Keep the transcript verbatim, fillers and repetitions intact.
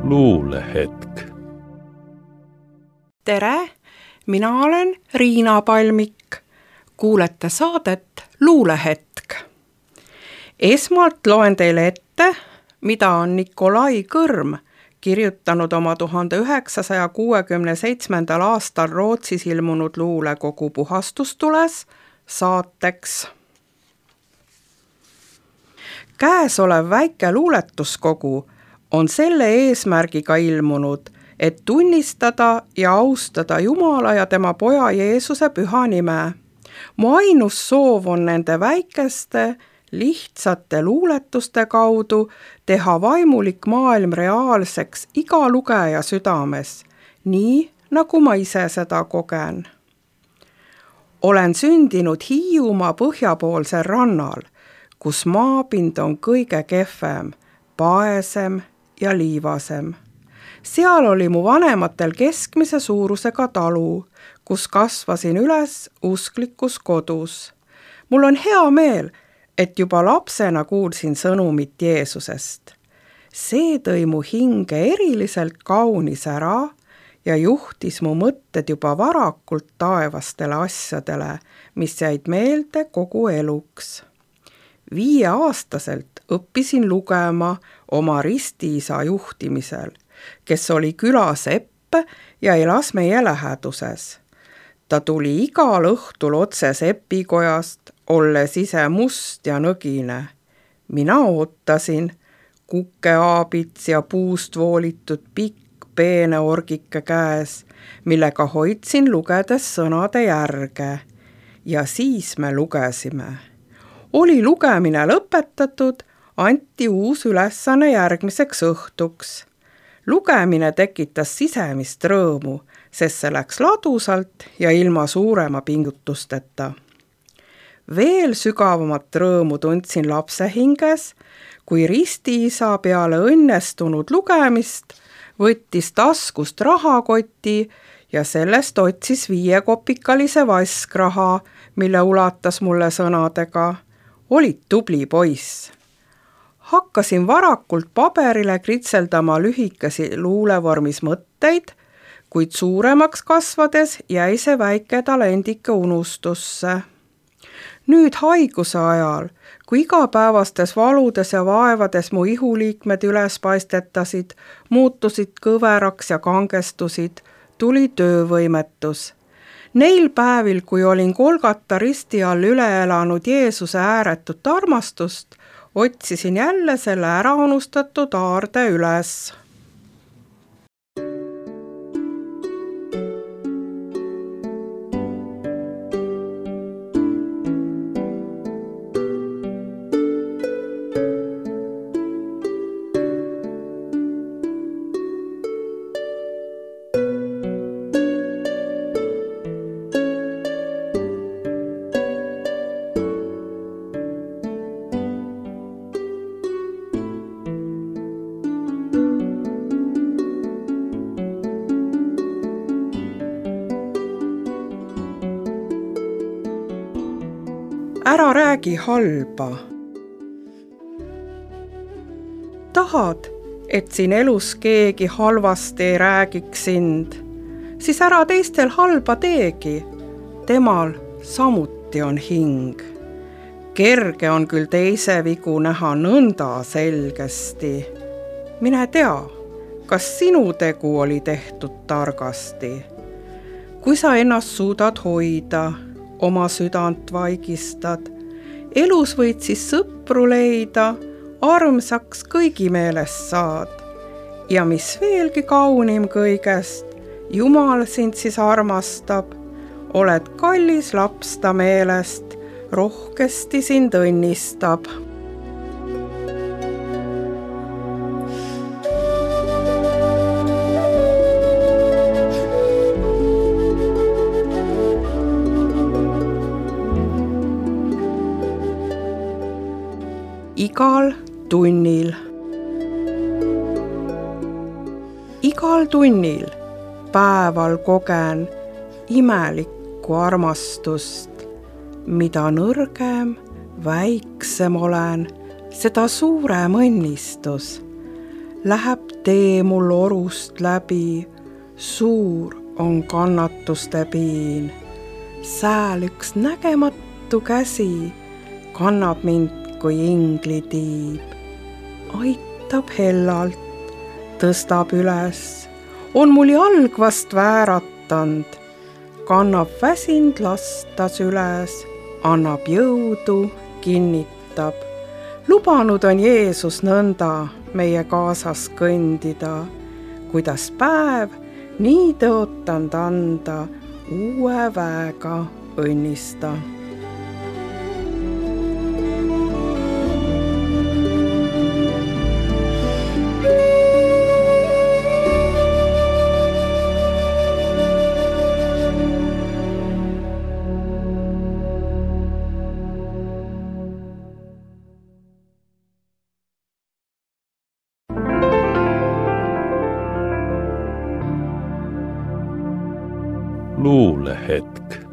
luulehetk. Tere, mina olen Riina Palmik. Kuulete saadet Luulehetk. Esmalt loen teile ette, mida on Nikolai Kõrm kirjutanud oma tuhande üheksasaja kuuekümne seitsmendal aastal Rootsis ilmunud luulekogu Puhastustules saateks. Käesolev väike luuletuskogu on selle eesmärgiga ilmunud, et tunnistada ja austada Jumala ja tema poja Jeesuse püha nime. Mu ainus soov on nende väikeste, lihtsate luuletuste kaudu teha vaimulik maailm reaalseks iga lugeja südames, nii nagu ma ise seda kogen. Olen sündinud Hiiumaa põhjapoolsel rannal, kus maapind on kõige kehvem, paesem ja liivasem. Seal oli mu vanematel keskmise suurusega talu, kus kasvasin üles usklikus kodus. Mul on hea meel, et juba lapsena kuulsin sõnumit Jeesusest. See tõi mu hinge eriliselt kaunis ära ja juhtis mu mõtted juba varakult taevastele asjadele, mis jäid meelde kogu eluks. Viieaastaselt õppisin lugema oma ristiisa juhtimisel, kes oli külasepp ja elas meie läheduses. Ta tuli igal õhtul otse sepikojast, olles ise must ja nõgine. Mina ootasin, kukeaabits ja puust voolitud pikk peene orgike käes, millega hoidsin lugedes sõnade järge. Ja siis me lugesime. Oli lugemine lõpetatud, anti uus ülesanne järgmiseks õhtuks. Lugemine tekitas sisemist rõõmu, sest see läks ladusalt ja ilma suurema pingutusteta. Veel sügavamat rõõmu tundsin lapse hinges, kui ristiisa peale õnnestunud lugemist võttis taskust rahakoti ja sellest otsis viiekopikalise vaskraha, mille ulatas mulle sõnadega: olid tubli poiss. Hakkasin varakult paberile kritseldama lühikesi luulevormis mõtteid, kuid suuremaks kasvades jäi see väike talendike unustusse. Nüüd haiguse ajal, kui igapäevastes valudes ja vaevades mu ihuliikmed üles paistetasid, muutusid kõveraks ja kangestusid, tuli töövõimetus. Neil päevil, kui olin Golgata risti all üle elanud Jeesuse ääretut armastust, otsisin jälle selle ära unustatud aarde üles. Ära räägi halba. Tahad, et siin elus keegi halvasti ei räägiks sind, siis ära teistel halba teegi. Temal samuti on hing. Kerge on küll teise vigu näha nõnda selgesti. Mine tea, kas sinu tegu oli tehtud targasti. Kui sa ennast suudad hoida, oma südant vaigistad, elus võid siis sõpru leida, armsaks kõigi meelest saad. Ja mis veelgi kaunim kõigest, Jumal sind siis armastab, oled kallis laps ta meelest, rohkesti sind õnnistab. Igal tunnil. Igal tunnil päeval kogen imelikku armastust, mida nõrgem, väiksem olen, seda suurem õnnistus. läheb tee mul orust läbi, suur on kannatuste piin. Sääl üks nägematu käsi kannab mind kui ingli tiib. Aitab hellalt, tõstab üles, on mul jalg vast vääratand, kannab väsind lastas üles, annab jõudu, kinnitab. Lubanud on Jeesus nõnda meie kaasas kõndida, kuidas päev nii tõotanud anda, uue väega õnnista. Luulehetk.